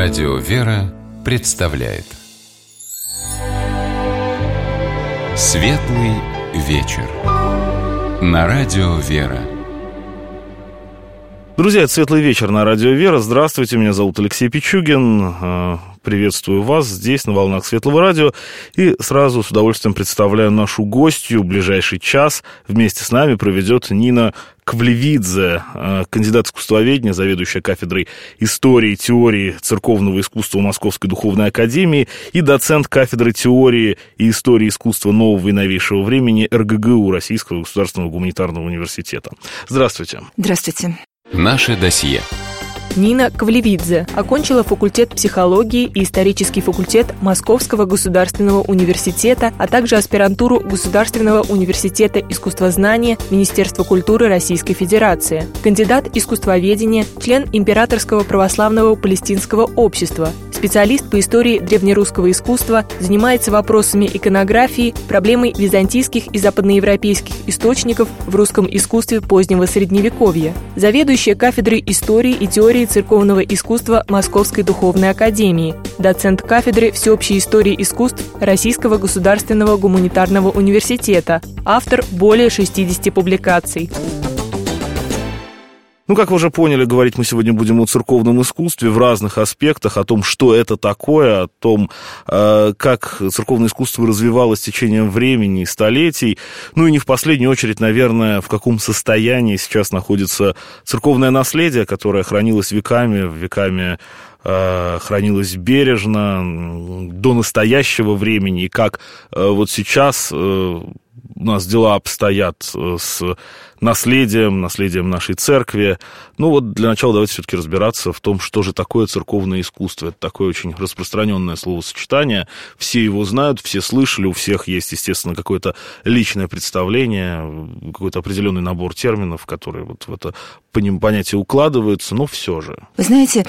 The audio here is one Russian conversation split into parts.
Радио «Вера» представляет Светлый вечер на Радио «Вера». Друзья, это «Светлый вечер» на Радио «Вера». Здравствуйте, меня зовут Алексей Пичугин. Приветствую вас здесь, на волнах Светлого радио. И сразу с удовольствием представляю нашу гостью. Ближайший час вместе с нами проведет Нина Квлевидзе, кандидат искусствоведения, заведующая кафедрой истории и теории церковного искусства Московской духовной академии и доцент кафедры теории и истории искусства нового и новейшего времени РГГУ Российского государственного гуманитарного университета. Здравствуйте. Здравствуйте. Наше досье. Нина Квлевидзе окончила факультет психологии и исторический факультет Московского государственного университета, а также аспирантуру Государственного университета искусствознания Министерства культуры Российской Федерации. Кандидат искусствоведения, член Императорского православного палестинского общества, специалист по истории древнерусского искусства, занимается вопросами иконографии, проблемой византийских и западноевропейских источников в русском искусстве позднего Средневековья, заведующая кафедрой истории и теории церковного искусства Московской духовной академии, доцент кафедры всеобщей истории искусств Российского государственного гуманитарного университета, автор более 60 публикаций. Ну, как вы уже поняли, говорить мы сегодня будем о церковном искусстве в разных аспектах, о том, что это такое, о том, как церковное искусство развивалось с течением времени и столетий. Ну и не в последнюю очередь, наверное, в каком состоянии сейчас находится церковное наследие, которое хранилось веками хранилось бережно до настоящего времени, и как вот сейчас у нас дела обстоят с наследием нашей церкви. Ну вот для начала давайте все-таки разбираться в том, что же такое церковное искусство. Это такое очень распространенное словосочетание. Все его знают, все слышали, у всех есть, естественно, какое-то личное представление, какой-то определенный набор терминов, которые вот в это понятие укладываются, но все же. Вы знаете,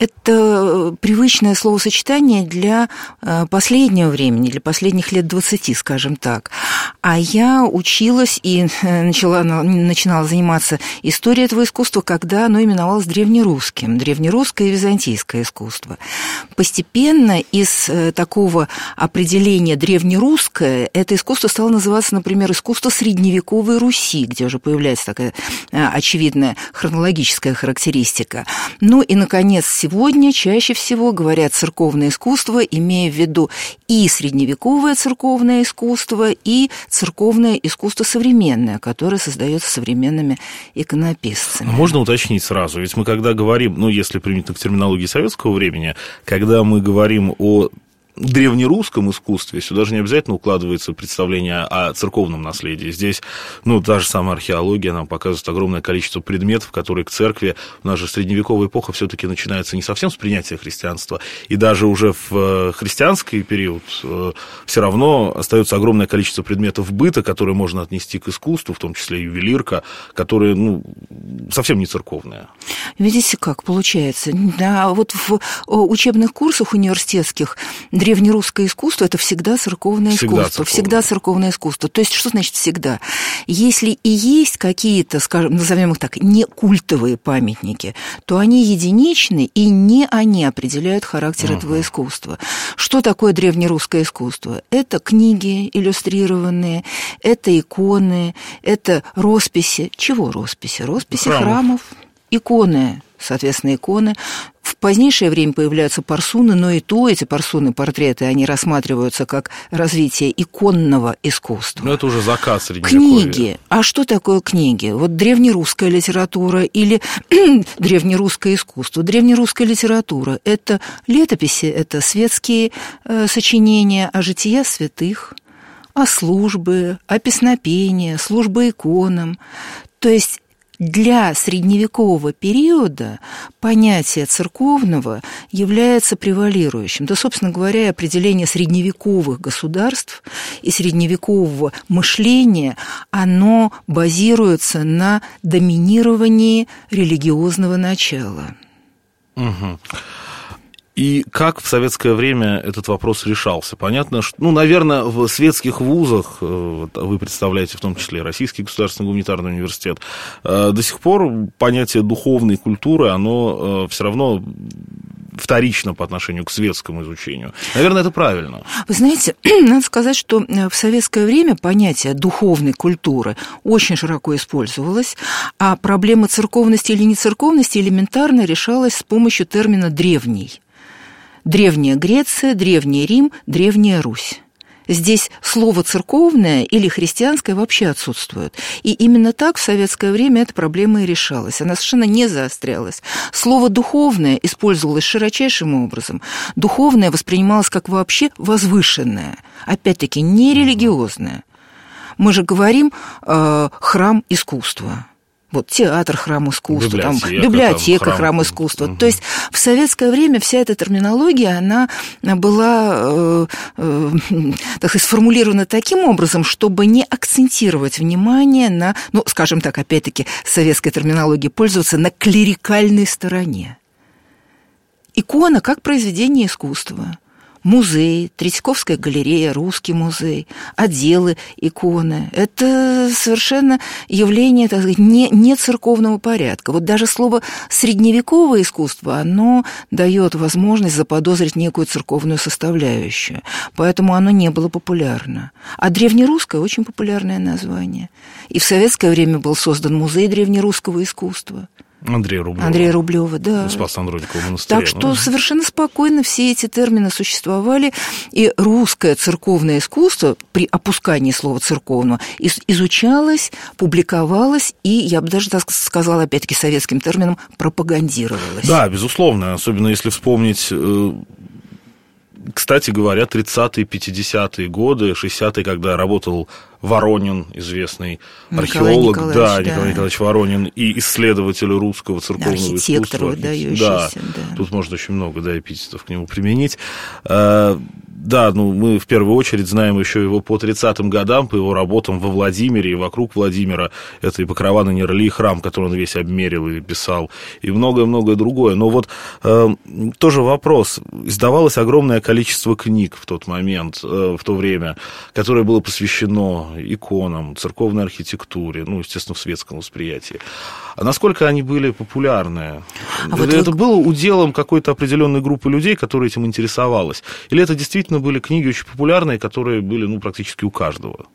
это привычное словосочетание для последнего времени, для последних лет 20, скажем так. А я училась и начинала заниматься историей этого искусства, когда оно именовалось древнерусским, древнерусское и византийское искусство. Постепенно из такого определения древнерусское это искусство стало называться, например, искусство средневековой Руси, где уже появляется такая очевидная хронологическая характеристика. Ну и, наконец, сегодня чаще всего говорят церковное искусство, имея в виду и средневековое церковное искусство, и церковное искусство современное, которое создается современными иконописцами. Можно уточнить сразу, ведь мы когда говорим, ну, если применительно к терминологии советского времени, когда мы говорим о древнерусском искусстве, сюда же не обязательно укладывается представление о церковном наследии. Здесь, ну, та же самая археология нам показывает огромное количество предметов, которые к церкви, у нас же средневековая эпоха все-таки начинается не совсем с принятия христианства, и даже уже в христианский период все равно остается огромное количество предметов быта, которые можно отнести к искусству, в том числе ювелирка, которые, ну, совсем не церковные. Видите, как получается? Да, вот в учебных курсах университетских древнерусское искусство – это всегда церковное искусство. Всегда церковное искусство. То есть, что значит всегда? Если и есть какие-то, скажем, назовем их так, не культовые памятники, то они единичны, и не они определяют характер этого искусства. Что такое древнерусское искусство? Это книги иллюстрированные, это иконы, это росписи. Чего росписи? Росписи храмов. Иконы, соответственно, иконы. В позднейшее время появляются парсуны, но и то эти парсуны, портреты, они рассматриваются как развитие иконного искусства. Но это уже заказ средневековья. Книги. А что такое книги? Вот древнерусская литература или древнерусское искусство. Древнерусская литература – это летописи, это светские сочинения о жития святых, о службе, о песнопении, службы иконам. То есть для средневекового периода понятие церковного является превалирующим. Да, собственно говоря, и определение средневековых государств и средневекового мышления, оно базируется на доминировании религиозного начала. Угу. И как в советское время этот вопрос решался? Понятно, что, ну, наверное, в светских вузах, вы представляете в том числе Российский государственный гуманитарный университет, до сих пор понятие духовной культуры, оно все равно вторично по отношению к светскому изучению. Наверное, это правильно. Вы знаете, надо сказать, что в советское время понятие духовной культуры очень широко использовалось, а проблема церковности или нецерковности элементарно решалась с помощью термина «древний». Древняя Греция, Древний Рим, Древняя Русь. Здесь слово «церковное» или «христианское» вообще отсутствует. И именно так в советское время эта проблема и решалась. Она совершенно не заострялась. Слово «духовное» использовалось широчайшим образом. Духовное воспринималось как вообще возвышенное. Опять-таки, не религиозное. Мы же говорим «храм искусства». Вот театр, храм искусства, библиотека, храм искусства. То есть в советское время вся эта терминология, она была так сказать, сформулирована таким образом, чтобы не акцентировать внимание на, ну, скажем так, опять-таки, советской терминологией пользоваться на клерикальной стороне. Икона как произведение искусства. Музей, Третьяковская галерея, Русский музей, отделы иконы. Это совершенно явление, так сказать, не церковного порядка. Вот даже слово «средневековое искусство», оно дает возможность заподозрить некую церковную составляющую. Поэтому оно не было популярно. А древнерусское – очень популярное название. И в советское время был создан музей древнерусского искусства. Андрея Рублева, да. Спас-Андроникова монастыря. Так что совершенно спокойно все эти термины существовали, и русское церковное искусство при опускании слова «церковного» изучалось, публиковалось, и, я бы даже так сказала, опять-таки, советским термином пропагандировалось. Да, безусловно, особенно если вспомнить... Кстати говоря, 30-е, 50-е годы, 60-е, когда работал Воронин, известный археолог, Николай Николаевич Воронин, и исследователь русского церковного искусства. Архитектор выдающийся. Да, тут можно очень много эпитетов к нему применить. Да, мы в первую очередь знаем еще его по 30-м годам, по его работам во Владимире и вокруг Владимира. Это и Покрова на Нерли, храм, который он весь обмерил и писал, и многое-многое другое. Но вот тоже вопрос. Издавалось огромное количество книг в тот момент, в то время, которое было посвящено иконам, церковной архитектуре, естественно, в светском восприятии. А насколько они были популярны? Это было уделом какой-то определенной группы людей, которая этим интересовалась? Или это действительно были книги очень популярные, которые были практически у каждого?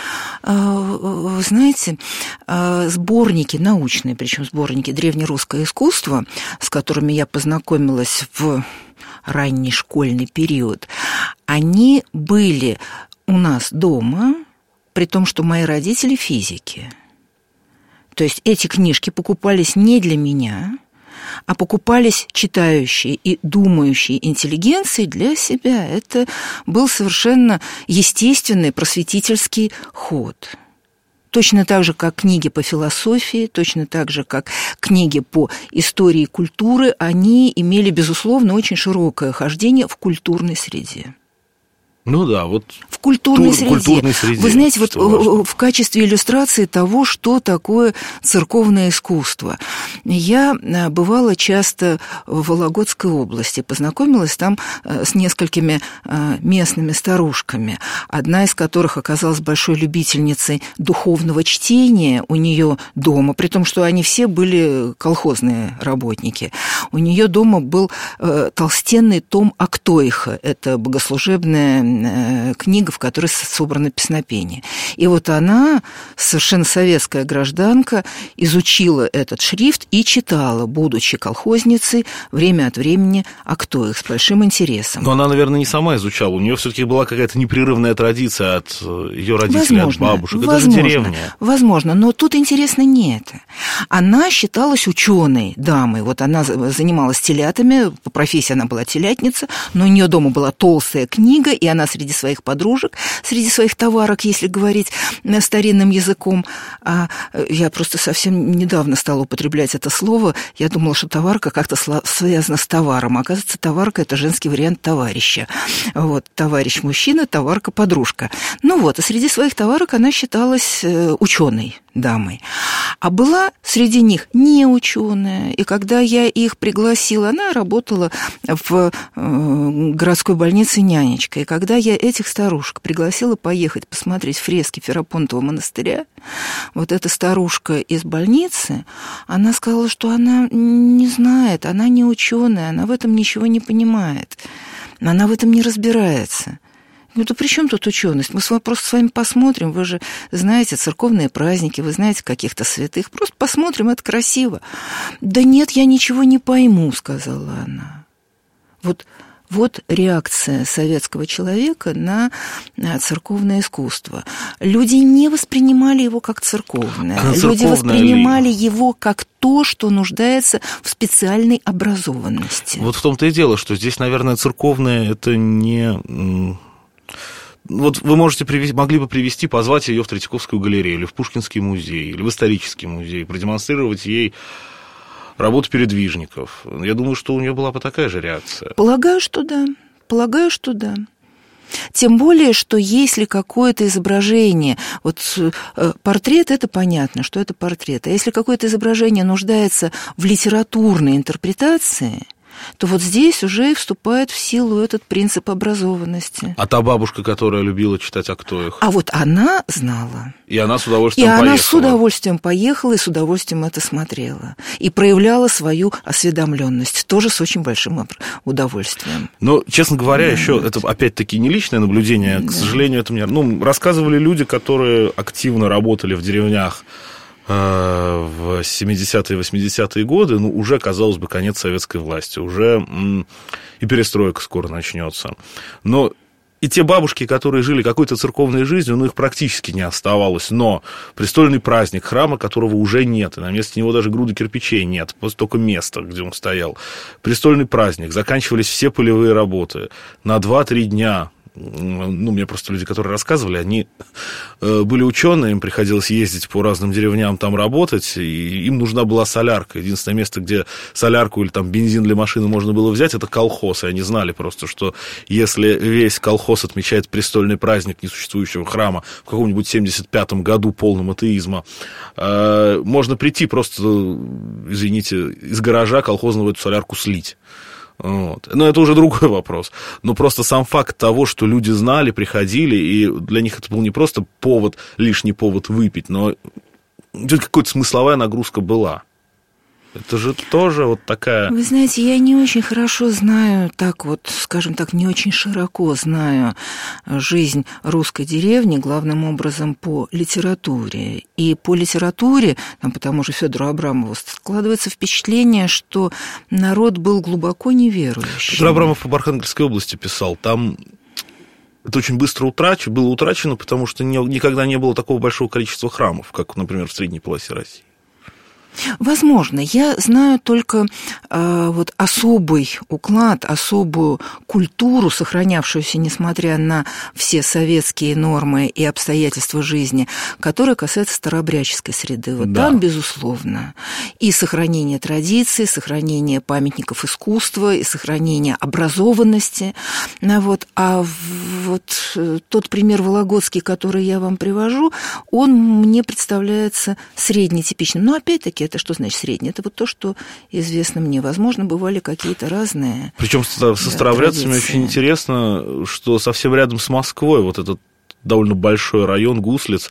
Вы знаете, сборники научные, причем сборники «Древнерусское искусство», с которыми я познакомилась в ранний школьный период, они были у нас дома, при том, что мои родители физики. То есть эти книжки покупались не для меня, а покупались читающие и думающие интеллигенции для себя. Это был совершенно естественный просветительский ход. Точно так же, как книги по философии, точно так же, как книги по истории и культуре, они имели, безусловно, очень широкое хождение в культурной среде. В культурной среде. Вы знаете, в качестве иллюстрации того, что такое церковное искусство. Я бывала часто в Вологодской области, познакомилась там с несколькими местными старушками, одна из которых оказалась большой любительницей духовного чтения у нее дома, при том, что они все были колхозные работники. У нее дома был толстенный том Актоиха, это богослужебная книга, в которой собрано песнопение. И вот она, совершенно советская гражданка, изучила этот шрифт и читала, будучи колхозницей, время от времени Актоих с большим интересом. Но она, наверное, не сама изучала. У нее все-таки была какая-то непрерывная традиция от ее родителей, от бабушек. Это же деревня. Возможно, но тут интересно не это. Она считалась ученой дамой. Вот она занималась телятами, по профессии она была телятница, но у нее дома была толстая книга, и она среди своих подружек, среди своих товарок, если говорить старинным языком. Я просто совсем недавно стала употреблять это слово. Я думала, что товарка как-то связана с товаром. Оказывается, товарка – это женский вариант товарища. Товарищ мужчина, товарка подружка. И среди своих товарок она считалась ученой. дамой. А была среди них не ученая, и когда я их пригласила, она работала в городской больнице нянечкой, и когда я этих старушек пригласила поехать посмотреть фрески Ферапонтова монастыря, вот эта старушка из больницы, она сказала, что она не знает, она не ученая, она в этом ничего не понимает, она в этом не разбирается. Ну, да при чем тут ученость? Мы просто с вами посмотрим, вы же знаете церковные праздники, вы знаете каких-то святых, просто посмотрим, это красиво. Да нет, я ничего не пойму, сказала она. Вот реакция советского человека на церковное искусство. Люди не воспринимали его как церковное. Люди воспринимали его как то, что нуждается в специальной образованности. Вот в том-то и дело, что здесь, наверное, церковное – это не... Вот вы могли бы позвать ее в Третьяковскую галерею, или в Пушкинский музей, или в исторический музей, продемонстрировать ей работу передвижников. Я думаю, что у нее была бы такая же реакция. Полагаю, что да. Тем более, что если какое-то изображение, вот портрет, это понятно, что это портрет, а если какое-то изображение нуждается в литературной интерпретации, то вот здесь уже и вступает в силу этот принцип образованности. А та бабушка, которая любила читать Актоих? А вот она знала. И она с удовольствием поехала. И она с удовольствием поехала и с удовольствием это смотрела. И проявляла свою осведомленность, тоже с очень большим удовольствием. Но, честно говоря, еще это опять-таки не личное наблюдение, к сожалению, это мне... рассказывали люди, которые активно работали в деревнях в 70-е, 80-е годы, уже, казалось бы, конец советской власти, уже и перестройка скоро начнется. Но и те бабушки, которые жили какой-то церковной жизнью, их практически не оставалось. Но престольный праздник, храма которого уже нет, и на месте него даже груды кирпичей нет, просто только место, где он стоял. Престольный праздник, заканчивались все полевые работы на 2-3 дня. Мне просто люди, которые рассказывали, они были ученые, им приходилось ездить по разным деревням, там работать, и им нужна была солярка. Единственное место, где солярку или там бензин для машины можно было взять, это колхоз. И они знали просто, что если весь колхоз отмечает престольный праздник несуществующего храма в каком-нибудь 75-м году полном атеизма, можно прийти просто, извините, из гаража колхозного эту солярку слить. Вот. Но это уже другой вопрос. Но просто сам факт того, что люди знали, приходили, и для них это был не просто лишний повод выпить, но какая-то смысловая нагрузка была. Это же тоже вот такая... Вы знаете, я не очень хорошо знаю, скажем так, не очень широко знаю жизнь русской деревни, главным образом по литературе. И по литературе, по тому же Федору Абрамову, складывается впечатление, что народ был глубоко неверующим. Федор Абрамов по Архангельской области писал, там... Это очень быстро было утрачено, потому что никогда не было такого большого количества храмов, как, например, в средней полосе России. Возможно. Я знаю только особый уклад, особую культуру, сохранявшуюся, несмотря на все советские нормы и обстоятельства жизни, которая касается старообрядческой среды. Там, безусловно, и сохранение традиций, сохранение памятников искусства, и сохранение образованности. А тот пример вологодский, который я вам привожу, он мне представляется среднетипичным. Но опять-таки, это что значит среднее? Это то, что известно мне. Возможно, бывали какие-то разные. Причем со старообрядцами очень интересно, что совсем рядом с Москвой, вот этот довольно большой район Гуслиц,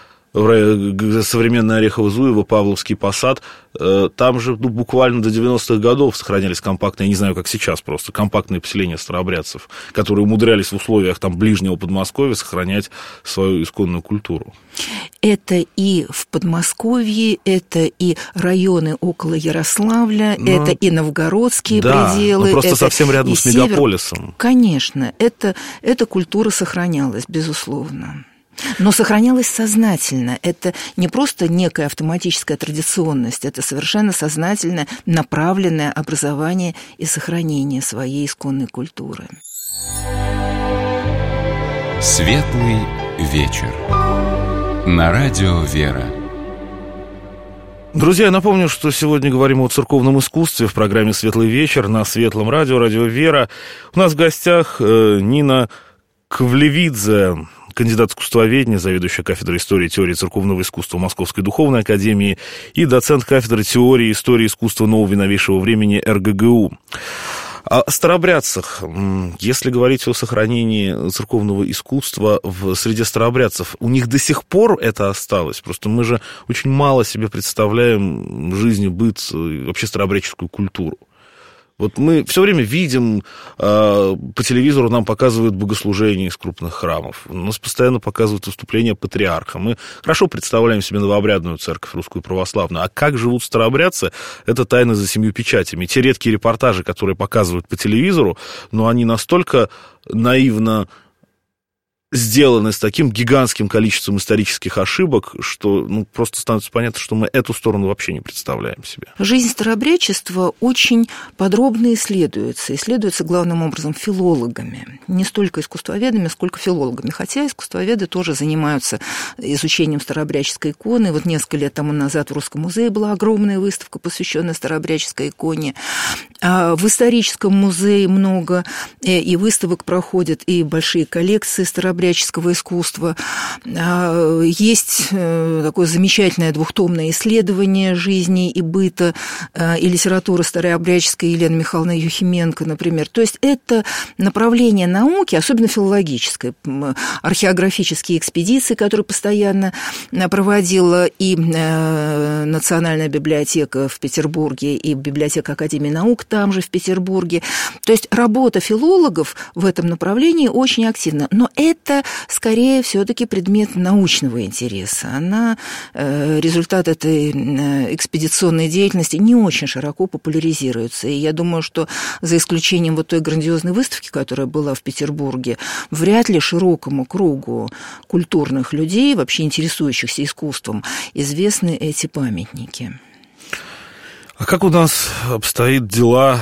современное Орехово-Зуево, Павловский посад, там же буквально до 90-х годов сохранялись компактные, я не знаю, как сейчас просто, компактные поселения старообрядцев, которые умудрялись в условиях ближнего Подмосковья сохранять свою исконную культуру. Это и в Подмосковье, это и районы около Ярославля, это и новгородские пределы. Просто совсем рядом с мегаполисом. Конечно, эта культура сохранялась, безусловно. Но сохранялась сознательно. Это не просто некая автоматическая традиционность, это совершенно сознательное, направленное образование и сохранение своей исконной культуры. Светлый вечер. На радио «Вера». Друзья, я напомню, что сегодня говорим о церковном искусстве в программе «Светлый вечер» на Светлом радио, радио «Вера». У нас в гостях Нина Квлевидзе, кандидат искусствоведения, заведующая кафедрой истории и теории церковного искусства Московской духовной академии и доцент кафедры теории и истории искусства нового и новейшего времени РГГУ. О старообрядцах. Если говорить о сохранении церковного искусства в среде старообрядцев, у них до сих пор это осталось. Просто мы же очень мало себе представляем жизнь, быт, вообще старообрядческую культуру. Вот мы все время видим, по телевизору нам показывают богослужения из крупных храмов, нас постоянно показывают выступления патриарха. Мы хорошо представляем себе новообрядную церковь, русскую православную. А как живут старообрядцы, это тайна за 7 печатями. Те редкие репортажи, которые показывают по телевизору, но они настолько наивно сделаны с таким гигантским количеством исторических ошибок, что просто становится понятно, что мы эту сторону вообще не представляем себе. Жизнь старообрядчества очень подробно исследуется главным образом филологами. Не столько искусствоведами, сколько филологами. Хотя искусствоведы тоже занимаются изучением старообрядческой иконы. Вот несколько лет тому назад в Русском музее была огромная выставка, посвященная старообрядческой иконе. В историческом музее много и выставок проходят, и большие коллекции старообрядческого искусства. Есть такое замечательное двухтомное исследование жизни и быта и литературы старообрядческой Елены Михайловны Юхименко, например. То есть это направление науки, особенно филологическое, археографические экспедиции, которые постоянно проводила и Национальная библиотека в Петербурге, и библиотека Академии наук там же в Петербурге. То есть работа филологов в этом направлении очень активна. Но это скорее все-таки предмет научного интереса. Результат этой экспедиционной деятельности не очень широко популяризируется. И я думаю, что за исключением вот той грандиозной выставки, которая была в Петербурге, вряд ли широкому кругу культурных людей, вообще интересующихся искусством, известны эти памятники. А как у нас обстоят дела,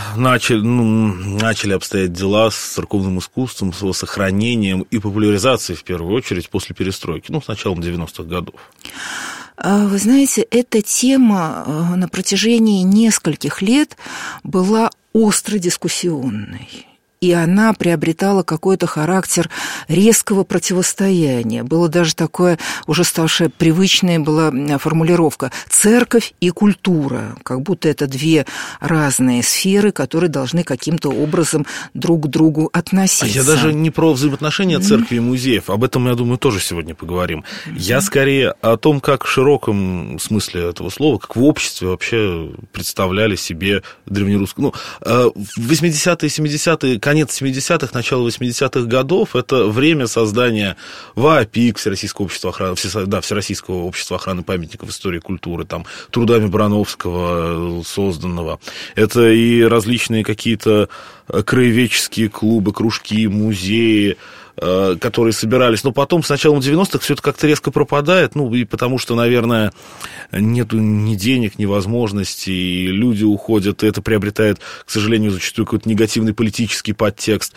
начали обстоять дела с церковным искусством, с его сохранением и популяризацией, в первую очередь, после перестройки, с началом 90-х годов? Вы знаете, эта тема на протяжении нескольких лет была остро дискуссионной. И она приобретала какой-то характер резкого противостояния. Было даже такое, уже ставшая привычная была формулировка «церковь и культура», как будто это две разные сферы, которые должны каким-то образом друг к другу относиться. А я даже не про взаимоотношения церкви и музеев, об этом, я думаю, тоже сегодня поговорим. Я скорее о том, как в широком смысле этого слова, как в обществе вообще представляли себе древнерусскую. В 80-е, 70-е, конец 70-х, начало 80-х годов – это время создания ВАПИК, Всероссийского общества охраны памятников истории и культуры, там, трудами Брановского созданного. Это и различные какие-то краеведческие клубы, кружки, музеи, которые собирались. Но потом, с началом 90-х, все это как-то резко пропадает, и потому что, наверное, нету ни денег, ни возможностей, и люди уходят, и это приобретает, к сожалению, зачастую какой-то негативный политический подтекст.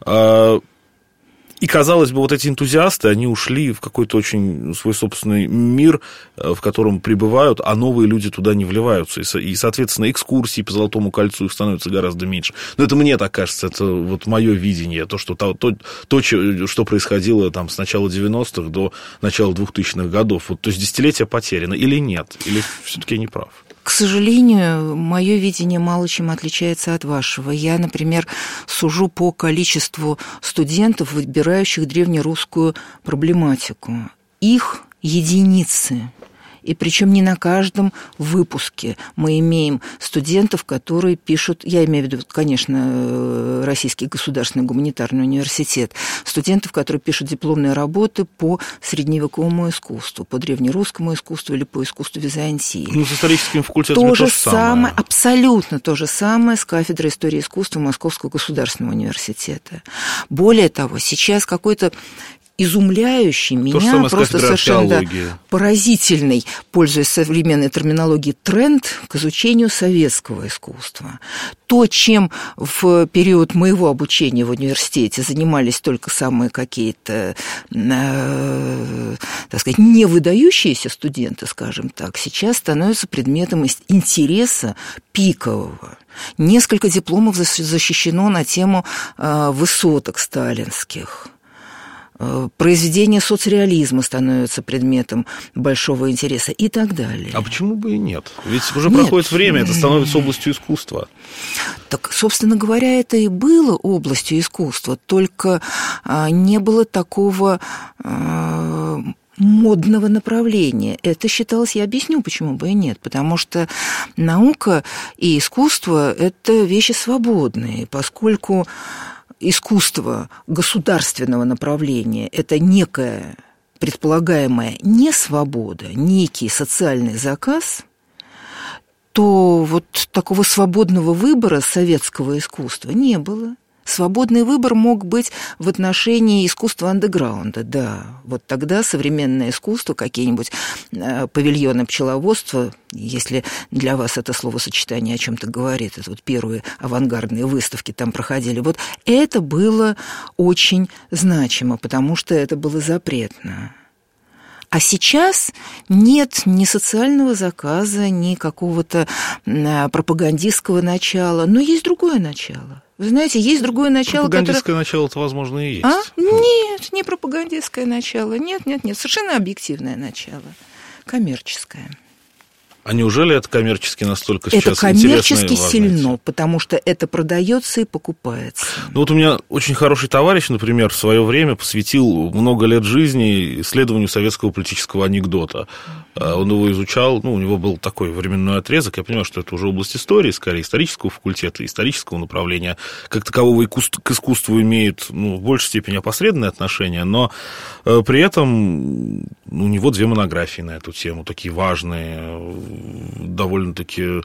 И, казалось бы, вот эти энтузиасты, они ушли в какой-то очень свой собственный мир, в котором пребывают, а новые люди туда не вливаются. И, соответственно, экскурсии по Золотому кольцу их становится гораздо меньше. Но это мне так кажется, это вот мое видение, то, что происходило там с начала 90-х до начала 2000-х годов. Вот, то есть десятилетие потеряно или нет? Или все-таки я не прав? К сожалению, мое видение мало чем отличается от вашего. Я, например, сужу по количеству студентов, выбирающих древнерусскую проблематику. Их единицы. И причем не на каждом выпуске мы имеем студентов, которые пишут, я имею в виду, конечно, Российский государственный гуманитарный университет, студентов, которые пишут дипломные работы по средневековому искусству, по древнерусскому искусству или по искусству Византии. С историческим факультетом то же самое. Абсолютно то же самое с кафедрой истории искусства Московского государственного университета. Более того, сейчас какой-то изумляющий меня, просто совершенно поразительный, пользуясь современной терминологией, тренд к изучению советского искусства. То, чем в период моего обучения в университете занимались только самые какие-то, так сказать, невыдающиеся студенты, скажем так, сейчас становится предметом интереса пикового. Несколько дипломов защищено на тему высоток сталинских. произведения соцреализма становятся предметом большого интереса и так далее. А почему бы и нет? Ведь уже проходит время, это становится областью искусства. Так, собственно говоря, это и было областью искусства, только не было такого модного направления. Это считалось, я объясню, почему бы и нет, потому что наука и искусство – это вещи свободные, поскольку искусство государственного направления – это некая предполагаемая несвобода, некий социальный заказ, то вот такого свободного выбора советского искусства не было. Свободный выбор мог быть в отношении искусства андеграунда, да. Вот тогда современное искусство, какие-нибудь павильоны пчеловодства, если для вас это словосочетание о чем-то говорит, это вот первые авангардные выставки там проходили, вот это было очень значимо, потому что это было запретно. А сейчас нет ни социального заказа, ни какого-то пропагандистского начала, но есть другое начало. Вы знаете, есть другое начало, пропагандистское начало-то, возможно, и есть. Нет, не пропагандистское начало. Нет, совершенно объективное начало. Коммерческое. А неужели это коммерчески настолько сейчас интересно? Это коммерчески сильно, потому что это продается и покупается. Ну вот у меня очень хороший товарищ, например, в свое время посвятил много лет жизни исследованию советского политического анекдота. Он его изучал, у него был такой временной отрезок, я понимаю, что это уже область истории, скорее, исторического факультета, исторического направления, как такового к искусству имеет в большей степени опосредованное отношение, но при этом у него 2 монографии на эту тему, такие важные, довольно-таки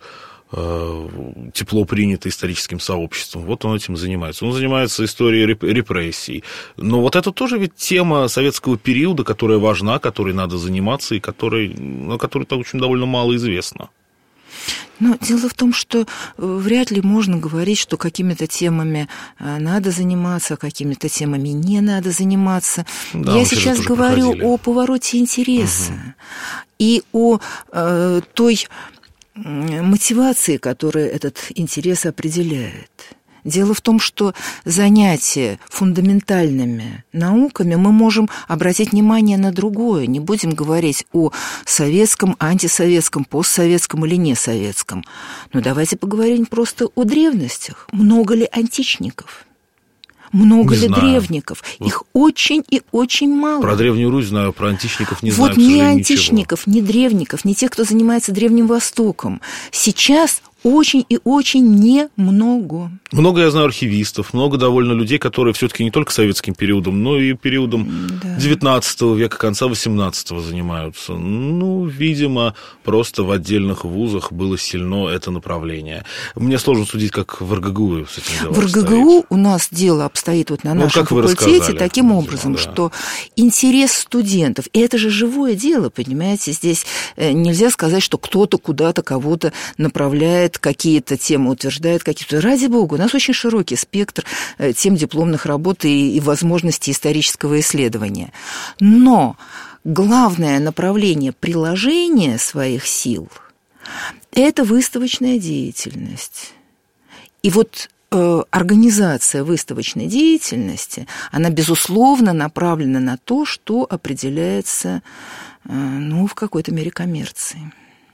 тепло принято историческим сообществом. Вот он этим занимается. Он занимается историей репрессий. Но вот это тоже ведь тема советского периода, которая важна, которой надо заниматься и которой очень довольно мало известна. Но дело в том, что вряд ли можно говорить, что какими-то темами надо заниматься, а какими-то темами не надо заниматься. Да, я сейчас говорю о повороте интереса и о той мотивации, которая этот интерес определяет. Дело в том, что занятия фундаментальными науками мы можем обратить внимание на другое. Не будем говорить о советском, антисоветском, постсоветском или несоветском. Но давайте поговорим просто о древностях. Много ли античников? Много ли древников? Их очень и очень мало. Про Древнюю Русь знаю, про античников не знаю. Вот ни античников, ни древников, ни тех, кто занимается Древним Востоком. Сейчас очень и очень немного. Много, я знаю, архивистов, много довольно людей, которые все-таки не только советским периодом, но и периодом XIX века, конца XVIII занимаются. Видимо, просто в отдельных вузах было сильно это направление. Мне сложно судить, как в РГГУ с этим делом В РГГУ у нас дело обстоит на нашем факультете таким образом, что интерес студентов, и это же живое дело, понимаете, здесь нельзя сказать, что кто-то куда-то кого-то направляет, какие-то темы утверждает, какие-то. Ради бога, у нас очень широкий спектр тем дипломных работ и возможностей исторического исследования. Но главное направление приложения своих сил – это выставочная деятельность. И вот организация выставочной деятельности, она, безусловно, направлена на то, что определяется, в какой-то мере коммерцией.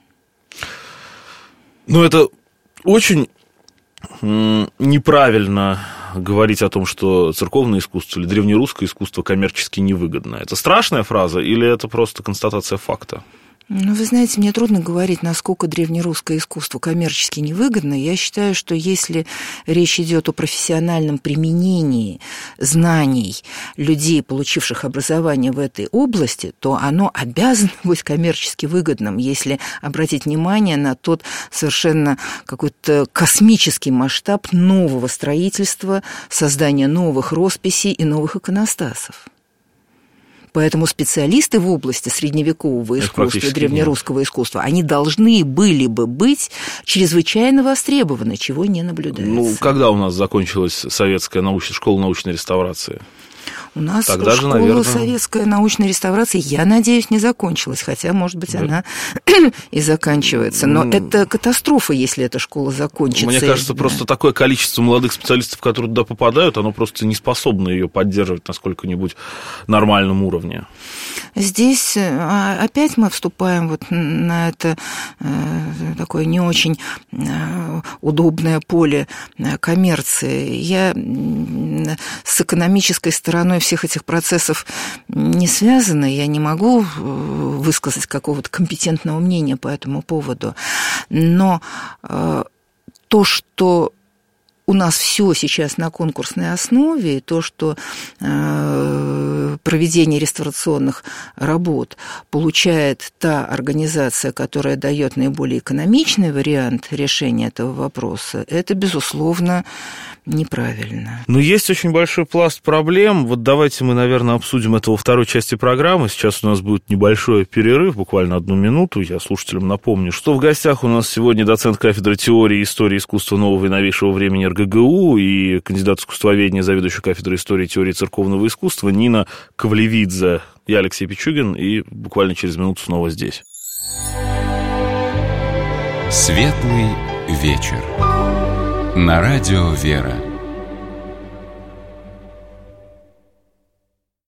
Это очень неправильно говорить о том, что церковное искусство или древнерусское искусство коммерчески невыгодно. Это страшная фраза или это просто констатация факта? Вы знаете, мне трудно говорить, насколько древнерусское искусство коммерчески невыгодно. Я считаю, что если речь идет о профессиональном применении знаний людей, получивших образование в этой области, то оно обязано быть коммерчески выгодным, если обратить внимание на тот совершенно какой-то космический масштаб нового строительства, создания новых росписей и новых иконостасов. Поэтому специалисты в области средневекового искусства, древнерусского искусства, они должны были бы быть чрезвычайно востребованы, чего не наблюдается. Когда у нас закончилась советская школа научной реставрации? У нас тогда же, школа наверное... советская научной реставрации, я надеюсь, не закончилась, хотя, может быть, она и заканчивается. Но это катастрофа, если эта школа закончится. Мне кажется, просто такое количество молодых специалистов, которые туда попадают, оно просто не способно ее поддерживать на сколько-нибудь нормальном уровне. Здесь опять мы вступаем вот на это такое не очень удобное поле коммерции. Я с экономической стороной всех этих процессов не связана, я не могу высказать какого-то компетентного мнения по этому поводу. Но то, что у нас все сейчас на конкурсной основе, и то, что проведение реставрационных работ получает та организация, которая дает наиболее экономичный вариант решения этого вопроса, это, безусловно, неправильно. Но есть очень большой пласт проблем. Вот давайте мы, наверное, обсудим это во второй части программы. Сейчас у нас будет небольшой перерыв, буквально 1 минуту. Я слушателям напомню, что в гостях у нас сегодня доцент кафедры теории и истории искусства нового и новейшего времени РГГУ и кандидат искусствоведения, заведующий кафедрой истории и теории церковного искусства Нина Ковлевидзе. Я Алексей Пичугин, и буквально через минуту снова здесь. Светлый вечер. На радио «Вера».